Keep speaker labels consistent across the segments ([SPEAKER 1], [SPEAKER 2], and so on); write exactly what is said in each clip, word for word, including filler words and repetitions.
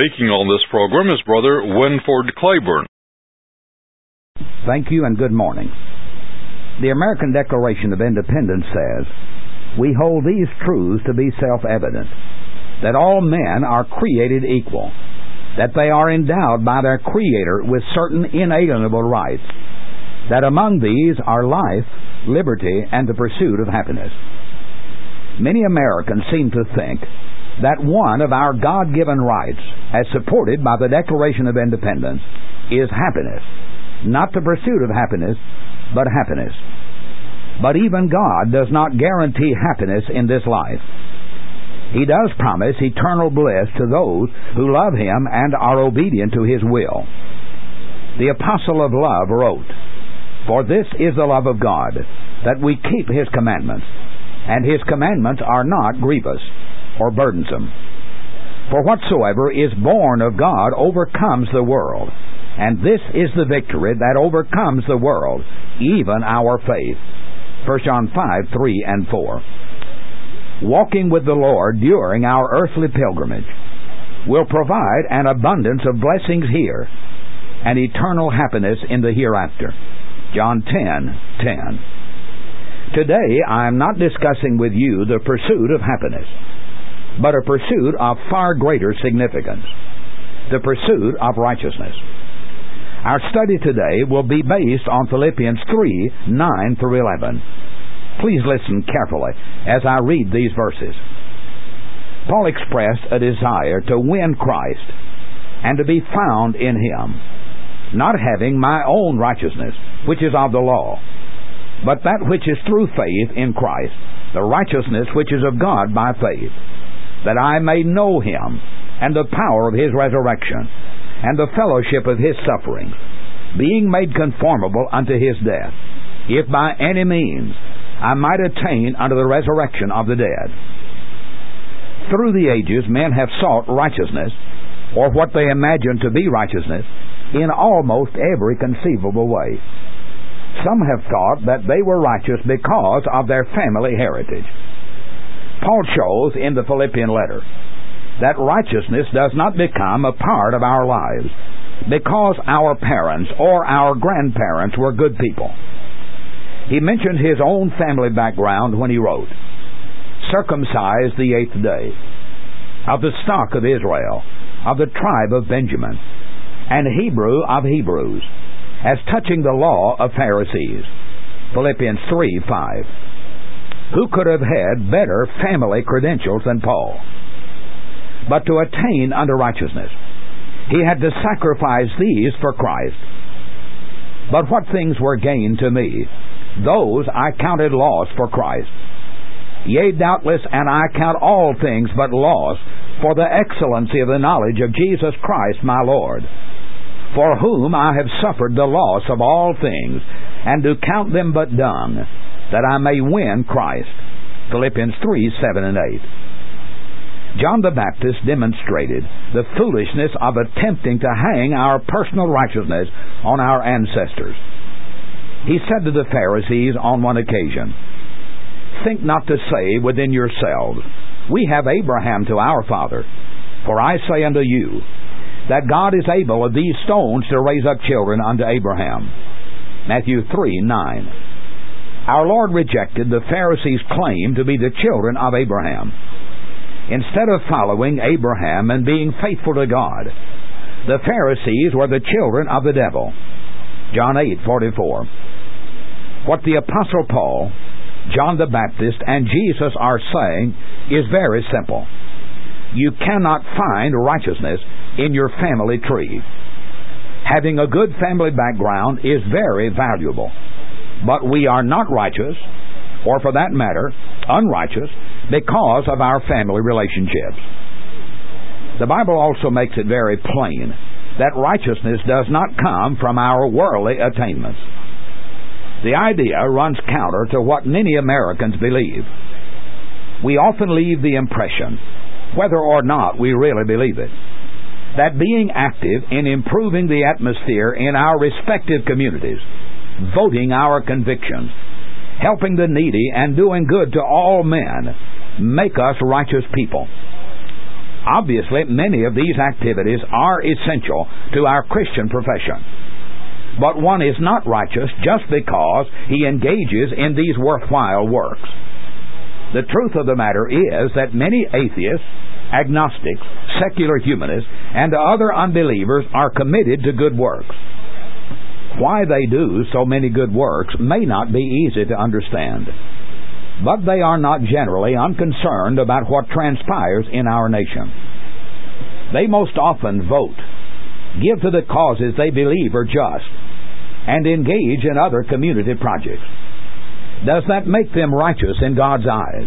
[SPEAKER 1] Speaking on this program is Brother Winford Claiborne.
[SPEAKER 2] Thank you and good morning. The American Declaration of Independence says, "We hold these truths to be self-evident, that all men are created equal, that they are endowed by their Creator with certain inalienable rights, that among these are life, liberty, and the pursuit of happiness." Many Americans seem to think that one of our God-given rights, as supported by the Declaration of Independence, is happiness. Not the pursuit of happiness, but happiness. But even God does not guarantee happiness in this life. He does promise eternal bliss to those who love Him and are obedient to His will. The Apostle of Love wrote, "For this is the love of God, that we keep His commandments, and His commandments are not grievous or burdensome. For whatsoever is born of God overcomes the world, and this is the victory that overcomes the world, even our faith." First John five, three and four. Walking with the Lord during our earthly pilgrimage will provide an abundance of blessings here and eternal happiness in the hereafter. John ten, ten. Today I am not discussing with you the pursuit of happiness, but a pursuit of far greater significance, the pursuit of righteousness. Our study today will be based on Philippians three, nine through eleven. Please listen carefully as I read these verses. Paul expressed a desire to win Christ and to be found in Him, not having my own righteousness, which is of the law, but that which is through faith in Christ, the righteousness which is of God by faith, that I may know Him and the power of His resurrection and the fellowship of His sufferings, being made conformable unto His death, if by any means I might attain unto the resurrection of the dead. Through the ages men have sought righteousness, or what they imagine to be righteousness, in almost every conceivable way. Some have thought that they were righteous because of their family heritage. Paul shows in the Philippian letter that righteousness does not become a part of our lives because our parents or our grandparents were good people. He mentioned his own family background when he wrote, "Circumcised the eighth day, of the stock of Israel, of the tribe of Benjamin, and Hebrew of Hebrews, as touching the law of Pharisees." Philippians three, five. Who could have had better family credentials than Paul? But to attain unto righteousness, he had to sacrifice these for Christ. "But what things were gained to me, those I counted loss for Christ. Yea, doubtless, and I count all things but loss for the excellency of the knowledge of Jesus Christ my Lord, for whom I have suffered the loss of all things, and do count them but dung, that I may win Christ." Philippians three, seven and eight. John the Baptist demonstrated the foolishness of attempting to hang our personal righteousness on our ancestors. He said to the Pharisees on one occasion, "Think not to say within yourselves, We have Abraham to our father. For I say unto you, that God is able of these stones to raise up children unto Abraham." Matthew three, nine. Our Lord rejected the Pharisees' claim to be the children of Abraham. Instead of following Abraham and being faithful to God, the Pharisees were the children of the devil. John eight, forty-four. What the Apostle Paul, John the Baptist, and Jesus are saying is very simple. You cannot find righteousness in your family tree. Having a good family background is very valuable, but we are not righteous, or for that matter, unrighteous, because of our family relationships. The Bible also makes it very plain that righteousness does not come from our worldly attainments. The idea runs counter to what many Americans believe. We often leave the impression, whether or not we really believe it, that being active in improving the atmosphere in our respective communities, voting our convictions, helping the needy, and doing good to all men make us righteous people. Obviously, many of these activities are essential to our Christian profession. But one is not righteous just because he engages in these worthwhile works. The truth of the matter is that many atheists, agnostics, secular humanists, and other unbelievers are committed to good works. Why they do so many good works may not be easy to understand, but they are not generally unconcerned about what transpires in our nation. They most often vote, give to the causes they believe are just, and engage in other community projects. Does that make them righteous in God's eyes?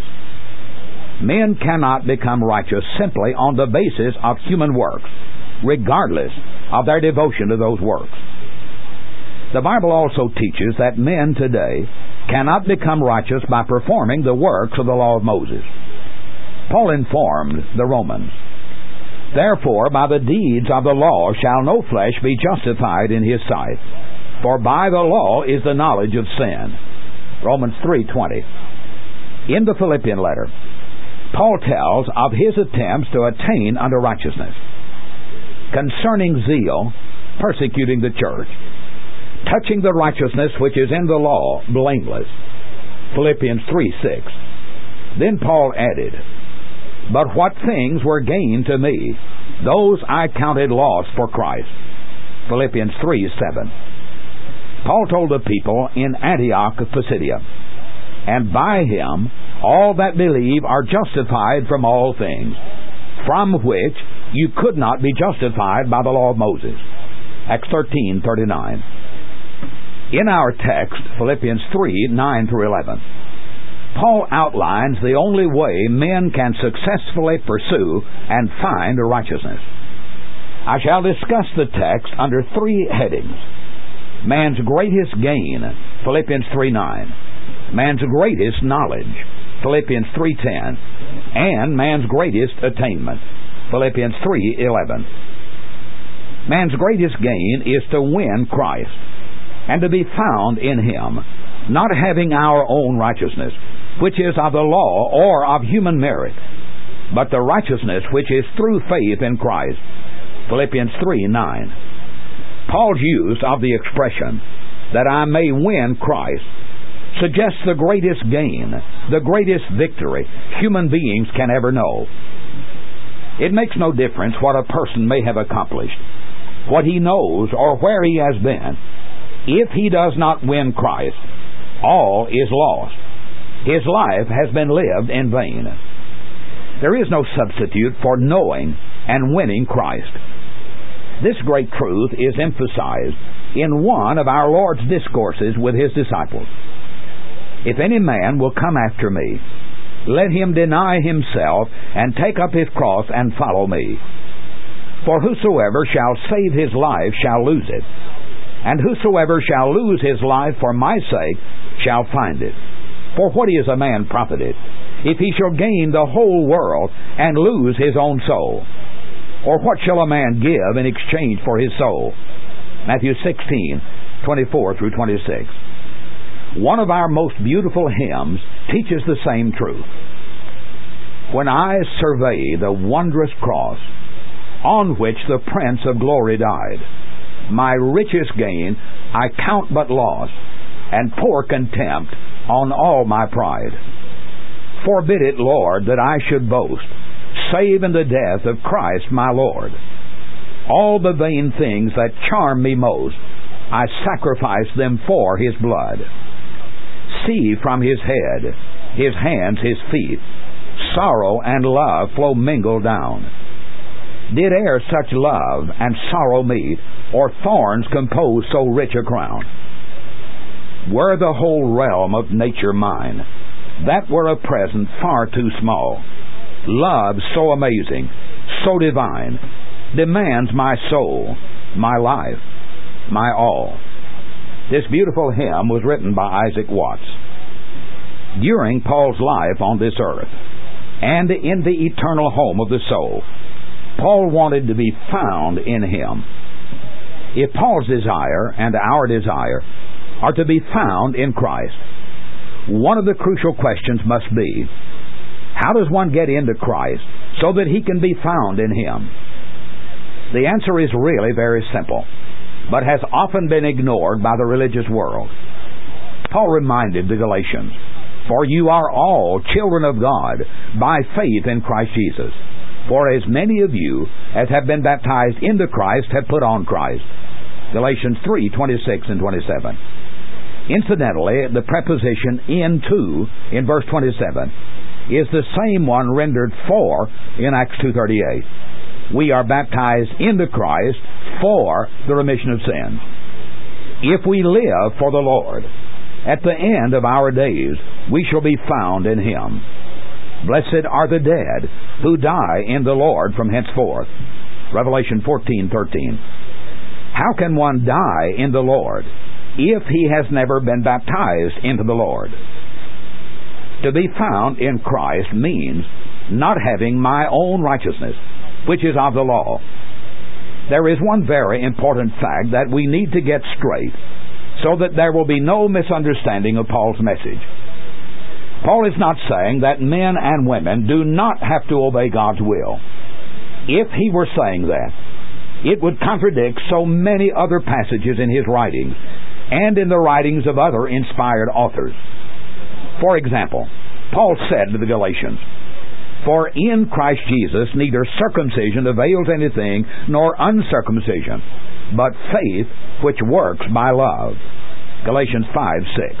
[SPEAKER 2] Men cannot become righteous simply on the basis of human works, regardless of their devotion to those works. The Bible also teaches that men today cannot become righteous by performing the works of the law of Moses. Paul informed the Romans, "Therefore by the deeds of the law shall no flesh be justified in his sight, for by the law is the knowledge of sin." Romans three twenty. In the Philippian letter, Paul tells of his attempts to attain unto righteousness. Concerning zeal, persecuting the church. Touching the righteousness which is in the law, blameless. Philippians three six. Then Paul added, "But what things were gained to me, those I counted loss for Christ." Philippians three seven. Paul told the people in Antioch of Pisidia, "And by him all that believe are justified from all things, from which you could not be justified by the law of Moses." Acts thirteen thirty-nine. In our text, Philippians three nine through eleven, Paul outlines the only way men can successfully pursue and find righteousness. I shall discuss the text under three headings. Man's greatest gain, Philippians three nine. Man's greatest knowledge, Philippians three ten. And man's greatest attainment, Philippians three eleven. Man's greatest gain is to win Christ, and to be found in him, not having our own righteousness, which is of the law or of human merit, but the righteousness which is through faith in Christ, Philippians three nine. Paul's use of the expression, "that I may win Christ," suggests the greatest gain, the greatest victory human beings can ever know. It makes no difference what a person may have accomplished, what he knows, or where he has been. If he does not win Christ, all is lost. His life has been lived in vain. There is no substitute for knowing and winning Christ. This great truth is emphasized in one of our Lord's discourses with his disciples. "If any man will come after me, let him deny himself and take up his cross and follow me. For whosoever shall save his life shall lose it, and whosoever shall lose his life for my sake shall find it. For what is a man profited, if he shall gain the whole world and lose his own soul? Or what shall a man give in exchange for his soul?" Matthew sixteen twenty-four through twenty-six. One of our most beautiful hymns teaches the same truth. "When I survey the wondrous cross, on which the Prince of Glory died, my richest gain I count but loss, and pour contempt on all my pride. Forbid it, Lord, that I should boast, save in the death of Christ my Lord. All the vain things that charm me most, I sacrifice them for his blood. See from his head, his hands, his feet, sorrow and love flow mingled down. Did e'er such love and sorrow meet, or thorns compose so rich a crown? Were the whole realm of nature mine, that were a present far too small. Love so amazing, so divine, demands my soul, my life, my all." This beautiful hymn was written by Isaac Watts. During Paul's life on this earth, and in the eternal home of the soul, Paul wanted to be found in him. If Paul's desire and our desire are to be found in Christ, one of the crucial questions must be, how does one get into Christ so that he can be found in him? The answer is really very simple, but has often been ignored by the religious world. Paul reminded the Galatians, "For you are all children of God by faith in Christ Jesus. For as many of you as have been baptized into Christ have put on Christ." Galatians three, twenty-six and twenty-seven. Incidentally, the preposition into in verse twenty-seven is the same one rendered for in Acts two thirty-eight. We are baptized into Christ for the remission of sins. If we live for the Lord, at the end of our days we shall be found in Him. Blessed are the dead who die in the Lord from henceforth. Revelation fourteen thirteen. How can one die in the Lord if he has never been baptized into the Lord? To be found in Christ means not having my own righteousness, which is of the law. There is one very important fact that we need to get straight, so that there will be no misunderstanding of Paul's message. Paul is not saying that men and women do not have to obey God's will. If he were saying that, it would contradict so many other passages in his writings and in the writings of other inspired authors. For example, Paul said to the Galatians, "For in Christ Jesus neither circumcision avails anything nor uncircumcision, but faith which works by love." Galatians five six.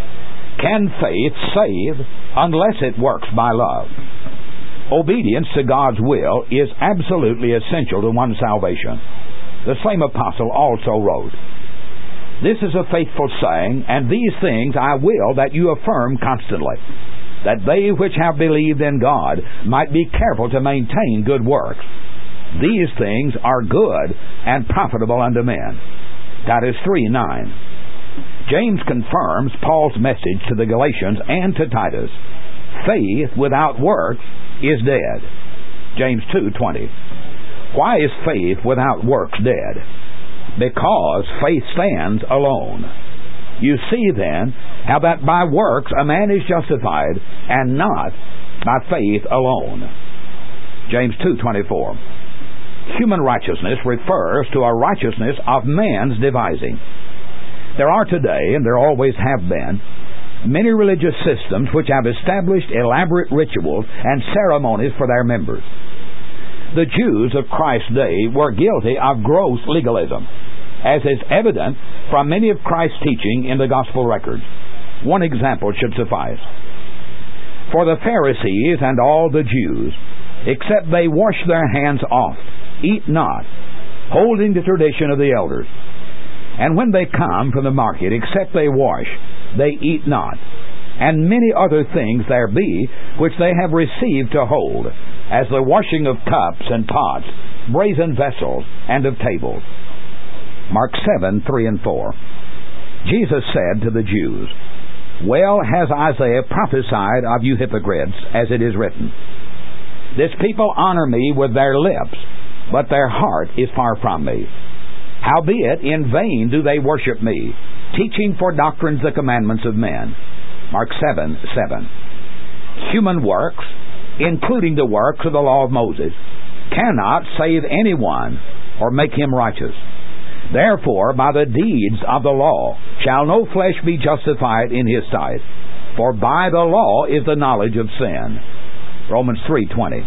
[SPEAKER 2] Can faith save unless it works by love? Obedience to God's will is absolutely essential to one's salvation. The same apostle also wrote, "This is a faithful saying, and these things I will that you affirm constantly, that they which have believed in God might be careful to maintain good works. These things are good and profitable unto men." Titus three nine. James confirms Paul's message to the Galatians and to Titus. Faith without works is dead. James two twenty. Why is faith without works dead? Because faith stands alone. You see then how that by works a man is justified, and not by faith alone. James two twenty-four. Human righteousness refers to a righteousness of man's devising. There are today, and there always have been, many religious systems which have established elaborate rituals and ceremonies for their members. The Jews of Christ's day were guilty of gross legalism, as is evident from many of Christ's teaching in the gospel records. One example should suffice. For the Pharisees and all the Jews, except they wash their hands oft, eat not, holding the tradition of the elders. And when they come from the market, except they wash, they eat not. And many other things there be, which they have received to hold, as the washing of cups and pots, brazen vessels, and of tables. Mark seven, three and four. Jesus said to the Jews, "Well has Isaiah prophesied of you hypocrites, as it is written, This people honor me with their lips, but their heart is far from me. Howbeit in vain do they worship me, teaching for doctrines the commandments of men." Mark seven, seven. Human works, including the works of the law of Moses, cannot save anyone or make him righteous. Therefore, by the deeds of the law shall no flesh be justified in his sight, for by the law is the knowledge of sin. Romans three twenty.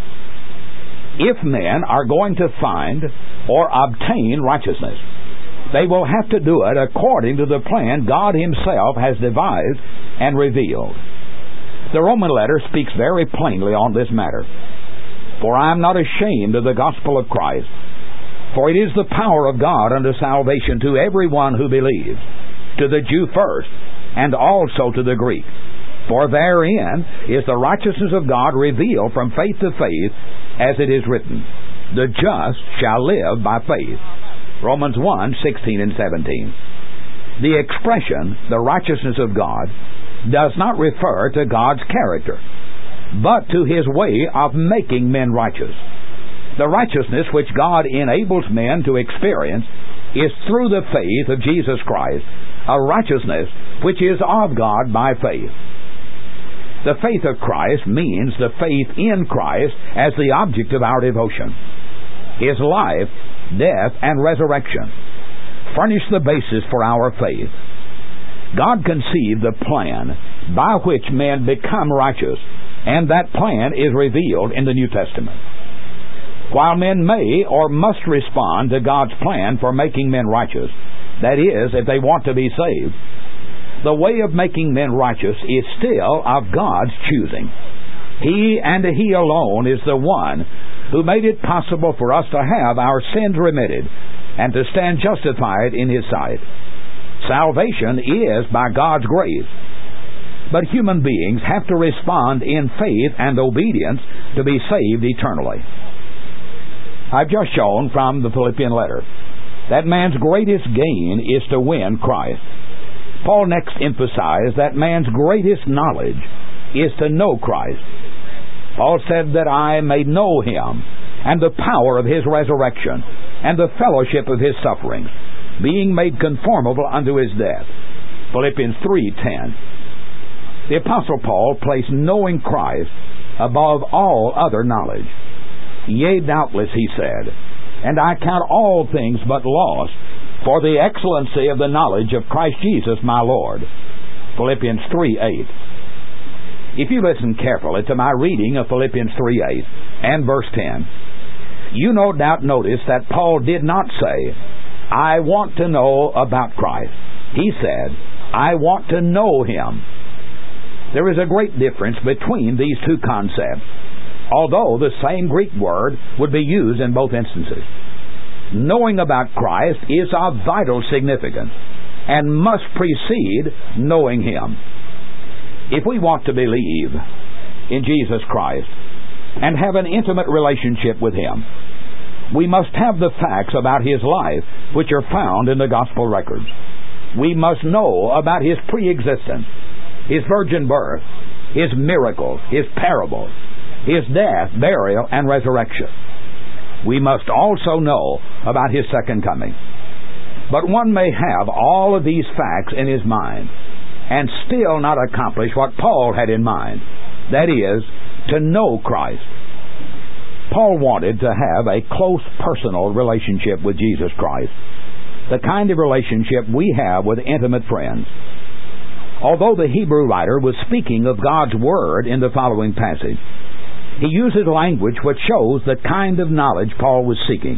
[SPEAKER 2] If men are going to find or obtain righteousness, they will have to do it according to the plan God Himself has devised and revealed. The Roman letter speaks very plainly on this matter. "For I am not ashamed of the gospel of Christ, for it is the power of God unto salvation to everyone who believes, to the Jew first, and also to the Greek. For therein is the righteousness of God revealed from faith to faith, as it is written, The just shall live by faith." Romans one, sixteen and seventeen. The expression, the righteousness of God, does not refer to God's character, but to His way of making men righteous. The righteousness which God enables men to experience is through the faith of Jesus Christ, a righteousness which is of God by faith. The faith of Christ means the faith in Christ as the object of our devotion. His life, death, and resurrection furnish the basis for our faith. God conceived the plan by which men become righteous, and that plan is revealed in the New Testament. While men may or must respond to God's plan for making men righteous, that is, if they want to be saved, the way of making men righteous is still of God's choosing. He and He alone is the one who made it possible for us to have our sins remitted and to stand justified in His sight. Salvation is by God's grace, but human beings have to respond in faith and obedience to be saved eternally. I've just shown from the Philippian letter that man's greatest gain is to win Christ. Paul next emphasized that man's greatest knowledge is to know Christ. Paul said that I may know Him and the power of His resurrection and the fellowship of His sufferings, being made conformable unto His death. Philippians three ten. The Apostle Paul placed knowing Christ above all other knowledge. Yea, doubtless, he said, and I count all things but loss for the excellency of the knowledge of Christ Jesus my Lord. Philippians three eight. If you listen carefully to my reading of Philippians three eight and verse ten, you no doubt notice that Paul did not say, I want to know about Christ. He said, I want to know Him. There is a great difference between these two concepts, although the same Greek word would be used in both instances. Knowing about Christ is of vital significance and must precede knowing Him. If we want to believe in Jesus Christ and have an intimate relationship with Him, we must have the facts about His life which are found in the Gospel records. We must know about His pre-existence, His virgin birth, His miracles, His parables, His death, burial, and resurrection. We must also know about His second coming. But one may have all of these facts in his mind and still not accomplish what Paul had in mind, that is, to know Christ. Paul wanted to have a close personal relationship with Jesus Christ, the kind of relationship we have with intimate friends. Although the Hebrew writer was speaking of God's Word in the following passage, he uses language which shows the kind of knowledge Paul was seeking.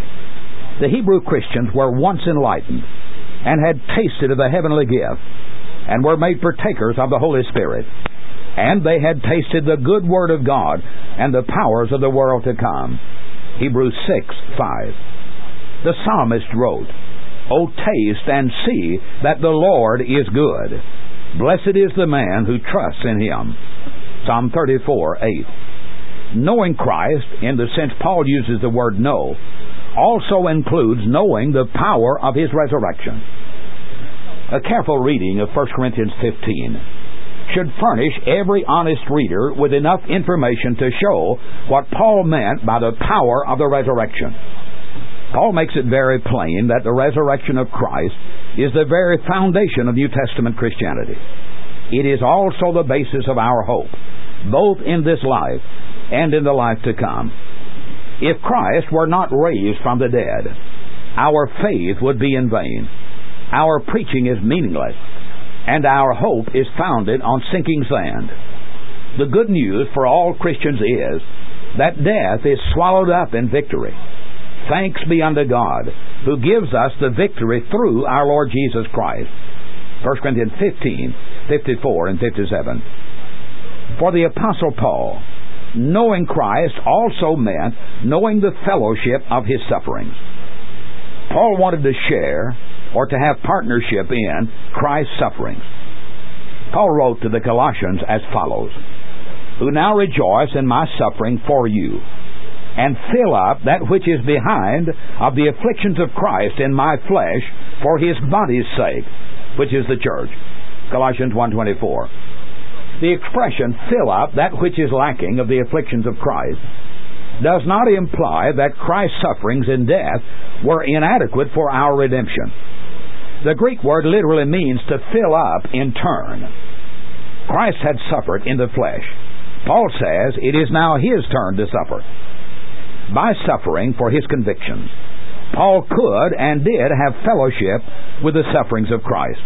[SPEAKER 2] The Hebrew Christians were once enlightened and had tasted of the heavenly gift and were made partakers of the Holy Spirit, and they had tasted the good Word of God and the powers of the world to come. Hebrews six five. The psalmist wrote, O taste and see that the Lord is good. Blessed is the man who trusts in Him. Psalm thirty-four eight. Knowing Christ, in the sense Paul uses the word know, also includes knowing the power of His resurrection. A careful reading of First Corinthians fifteen should furnish every honest reader with enough information to show what Paul meant by the power of the resurrection. Paul makes it very plain that the resurrection of Christ is the very foundation of New Testament Christianity. It is also the basis of our hope, both in this life and in the life to come. If Christ were not raised from the dead, our faith would be in vain. Our preaching is meaningless, and our hope is founded on sinking sand. The good news for all Christians is that death is swallowed up in victory. Thanks be unto God, who gives us the victory through our Lord Jesus Christ. First Corinthians fifteen fifty-four and fifty-seven. For the Apostle Paul, knowing Christ also meant knowing the fellowship of His sufferings. Paul wanted to share or to have partnership in Christ's sufferings. Paul wrote to the Colossians as follows, Who now rejoice in my suffering for you, and fill up that which is behind of the afflictions of Christ in my flesh for His body's sake, which is the church. Colossians one twenty-four. The expression, fill up that which is lacking of the afflictions of Christ, does not imply that Christ's sufferings and death were inadequate for our redemption. The Greek word literally means to fill up in turn. Christ had suffered in the flesh. Paul says it is now his turn to suffer. By suffering for his convictions, Paul could and did have fellowship with the sufferings of Christ.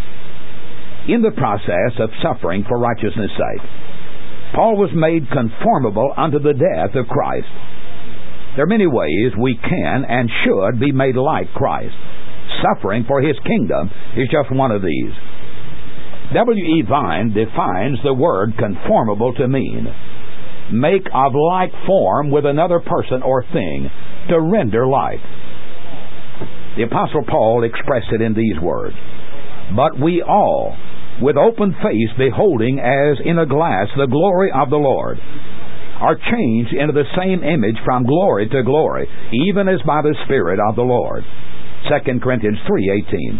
[SPEAKER 2] In the process of suffering for righteousness' sake, Paul was made conformable unto the death of Christ. There are many ways we can and should be made like Christ. Suffering for his kingdom is just one of these. W E Vine defines the word conformable to mean make of like form with another person or thing, to render like. The Apostle Paul expressed it in these words, "But we all, with open face beholding as in a glass the glory of the Lord, are changed into the same image from glory to glory, even as by the Spirit of the Lord." Second Corinthians three eighteen.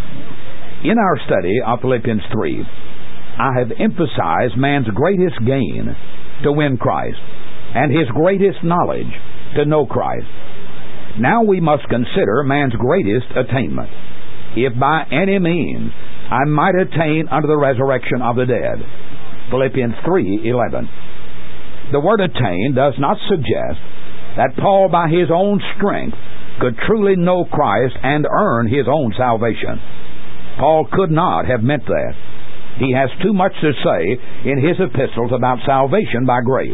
[SPEAKER 2] In our study of Philippians three, I have emphasized man's greatest gain, to win Christ, and his greatest knowledge, to know Christ. Now we must consider man's greatest attainment. If by any means I might attain unto the resurrection of the dead. Philippians three eleven. The word attain does not suggest that Paul by his own strength could truly know Christ and earn his own salvation. Paul could not have meant that. He has too much to say in his epistles about salvation by grace.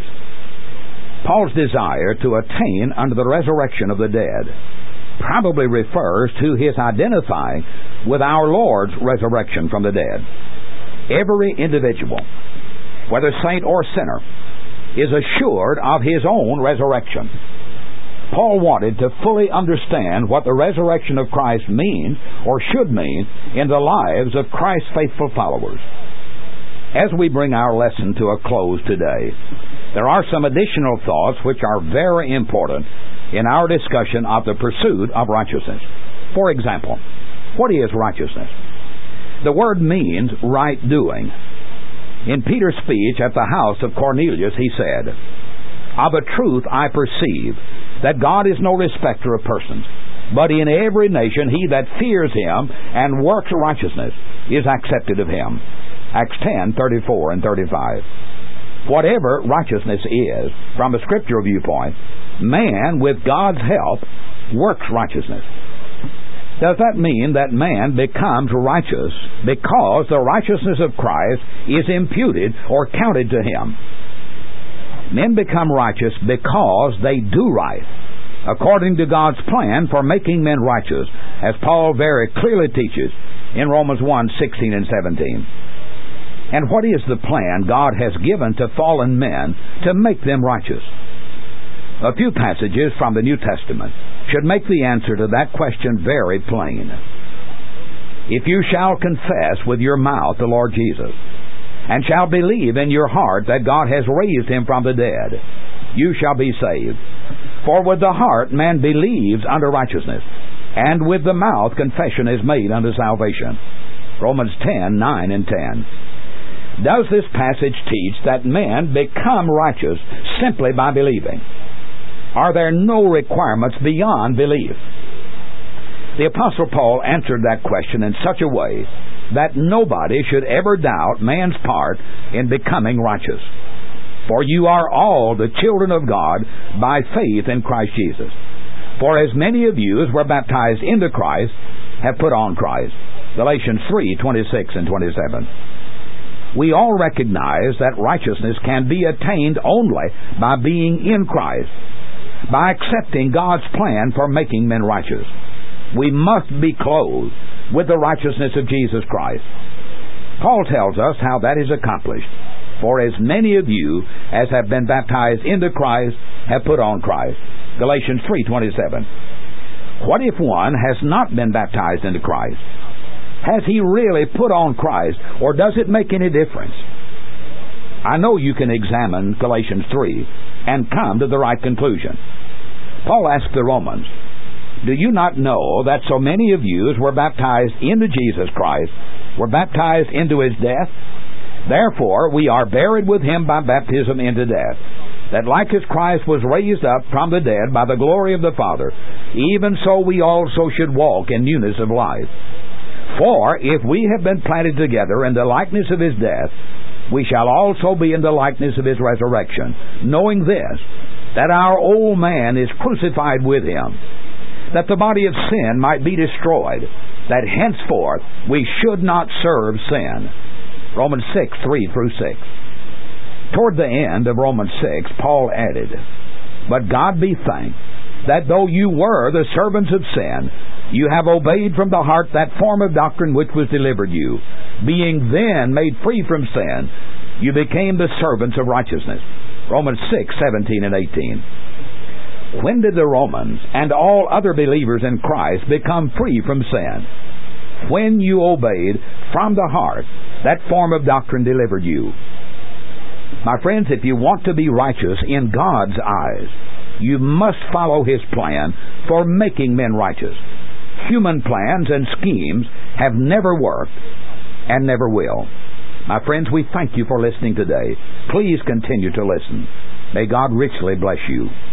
[SPEAKER 2] Paul's desire to attain unto the resurrection of the dead probably refers to his identifying with our Lord's resurrection from the dead. Every individual, whether saint or sinner, is assured of his own resurrection. Paul wanted to fully understand what the resurrection of Christ means or should mean in the lives of Christ's faithful followers. As we bring our lesson to a close today, there are some additional thoughts which are very important in our discussion of the pursuit of righteousness. For example, what is righteousness? The word means right doing. In Peter's speech at the house of Cornelius, he said, "Of a truth I perceive that God is no respecter of persons, but in every nation he that fears him and works righteousness is accepted of him." Acts ten thirty-four and thirty-five. Whatever righteousness is, from a scriptural viewpoint, man, with God's help, works righteousness. Does that mean that man becomes righteous because the righteousness of Christ is imputed or counted to him? Men become righteous because they do right, according to God's plan for making men righteous, as Paul very clearly teaches in Romans one sixteen and seventeen. And what is the plan God has given to fallen men to make them righteous? A few passages from the New Testament should make the answer to that question very plain. "If you shall confess with your mouth the Lord Jesus, and shall believe in your heart that God has raised him from the dead, you shall be saved. For with the heart man believes unto righteousness, and with the mouth confession is made unto salvation." Romans ten nine and ten. Does this passage teach that men become righteous simply by believing? Are there no requirements beyond belief? The Apostle Paul answered that question in such a way that nobody should ever doubt man's part in becoming righteous. "For you are all the children of God by faith in Christ Jesus. For as many of you as were baptized into Christ have put on Christ." Galatians three twenty-six and twenty-seven. We all recognize that righteousness can be attained only by being in Christ, by accepting God's plan for making men righteous. We must be clothed with the righteousness of Jesus Christ. Paul tells us how that is accomplished. "For as many of you as have been baptized into Christ have put on Christ." Galatians three twenty-seven. What if one has not been baptized into Christ? Has he really put on Christ, or does it make any difference? I know you can examine Galatians three and come to the right conclusion. Paul asked the Romans, "Do you not know that so many of you as were baptized into Jesus Christ were baptized into his death? Therefore we are buried with him by baptism into death, that like as Christ was raised up from the dead by the glory of the Father, even so we also should walk in newness of life. For if we have been planted together in the likeness of his death, we shall also be in the likeness of his resurrection, knowing this, that our old man is crucified with him, that the body of sin might be destroyed, that henceforth we should not serve sin. Romans six, three through six. Toward the end of Romans six, Paul added, But God be thanked, that though you were the servants of sin, you have obeyed from the heart that form of doctrine which was delivered you. Being then made free from sin, you became the servants of righteousness. Romans six, seventeen and eighteen. When did the Romans and all other believers in Christ become free from sin? When you obeyed from the heart that form of doctrine delivered you. My friends, if you want to be righteous in God's eyes, you must follow his plan for making men righteous. Human plans and schemes have never worked and never will. My friends, we thank you for listening today. Please continue to listen. May God richly bless you.